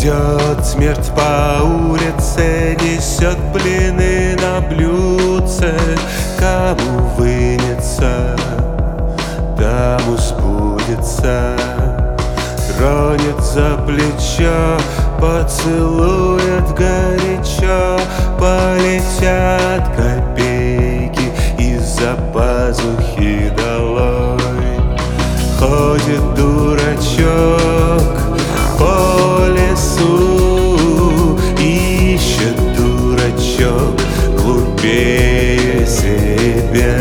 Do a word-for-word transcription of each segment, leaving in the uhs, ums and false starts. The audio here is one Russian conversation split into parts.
Идет смерть по улице, несет блины на блюдце. Кому вынется, тому сбудется. Тронет за плечо, поцелует горячо. Полетят копейки из-за пазухи долой. Ходит дурачок по лесу, ищет дурачок глупее себя.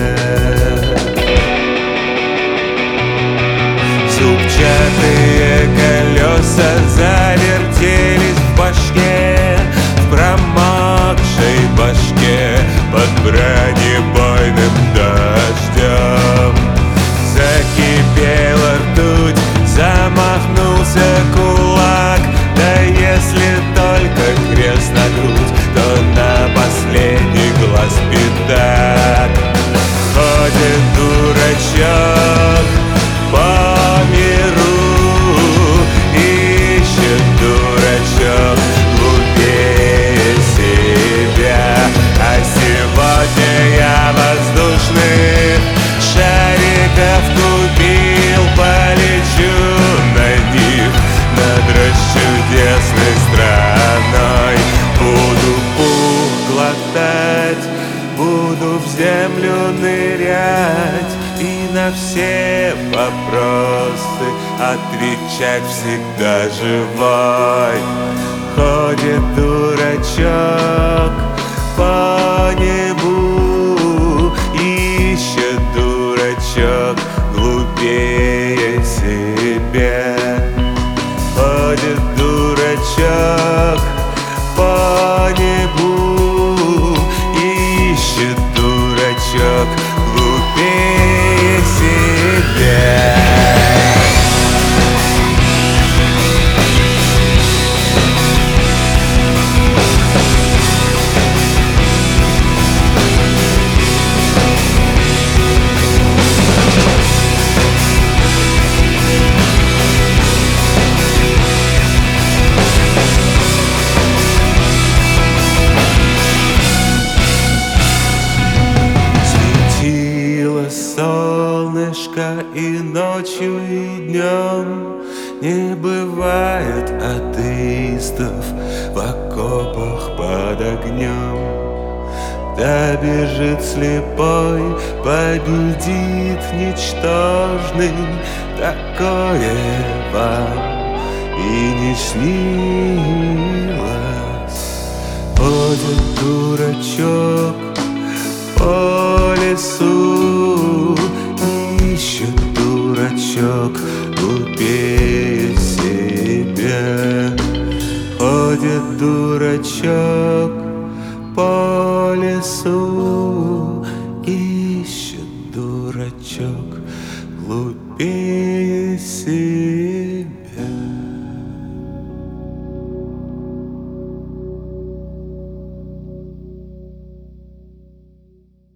Зубчатые колеса завертелись в башке, в промокшей башке под бронебойным дождем. Закипела ртуть, замахнулся кулак. Да если только крест на грудь, то на последний глаз пятак. Ходит дурачок по миру, ищет дурачок глупее себя. А сегодня я воздушных шариков купил, полечу на них над расчудесной страной. Буду пух глотать, буду в землю нырять и на все вопросы отвечать всегда живой. Ходит дурачок по небу, ищет дурачок глупее себя. Ходит дурачок по небу, ищет дурачок глупее себя. Солнышко и ночью, и днем. Не бывает атеистов в окопах под огнем. Да бежит слепой, победит ничтожный. Такое вам и не снилось. Ходит дурачок по лесу, ищет дурачок глупее себя. Ходит дурачок по лесу.